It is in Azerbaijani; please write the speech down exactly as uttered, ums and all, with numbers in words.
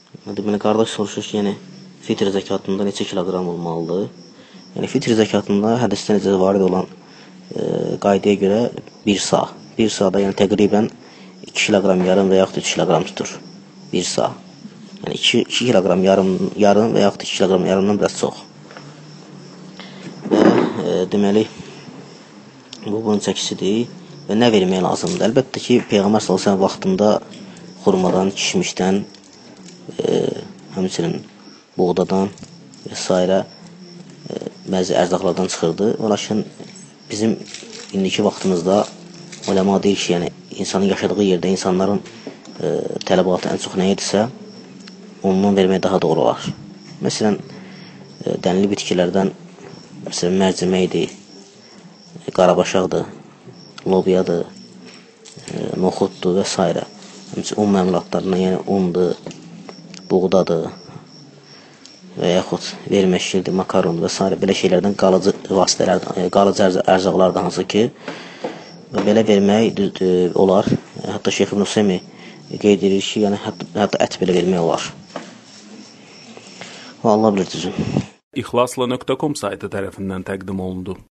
Deməli, qardaş soruşur ki, yəni fitr zəkatında neçə kiloqram olmalıdır? Yəni fitr zəkatında hədisdə necə varid olan e, qaydaya görə bir sa. Bir sa'da yəni təqribən iki kiloqram yarım və yaxud üç kiloqram tutur. bir sa. Yəni iki kiloqram yarım, yarım və yaxud iki kiloqram yarımdan biraz çox. Və e, deməli, bu bunun çəkisidir və nə vermək lazımdır? Əlbəttə ki, Peyğəmbər sallallahu əleyhi və səlləm vaxtında xurmadan, kişmişdən, e, həmçinin buğdadan və s. E, bəzi ərzaqlardan çıxırdı. Lakin bizim indiki vaxtımızda uləma deyir ki, yəni insanın yaşadığı yerdə insanların e, tələbatı ən çox nə edirsə, ondan vermək daha doğru olar. Məsələn, e, dənli bitkilərdən məsələn, mərciməkdir, e, qarabaşaqdır, lobiyadır, e, noxuddur və s. Həmçinin un məmulatlarından, yəni undur, buğdadır və yaxud verməşkirdir, makarondur və s. Belə şeylərdən qalıcı vasitələrdən, qalıcı ərzaqlardan hansı ki, belə vermək olar. Hətta Şeyx İbn Hüseymi qeyd edir ki, yəni hətta, hətta ət belə vermək olar. Allah bilir düzün. İxlasla nöqtə com saytı tərəfindən təqdim olundu.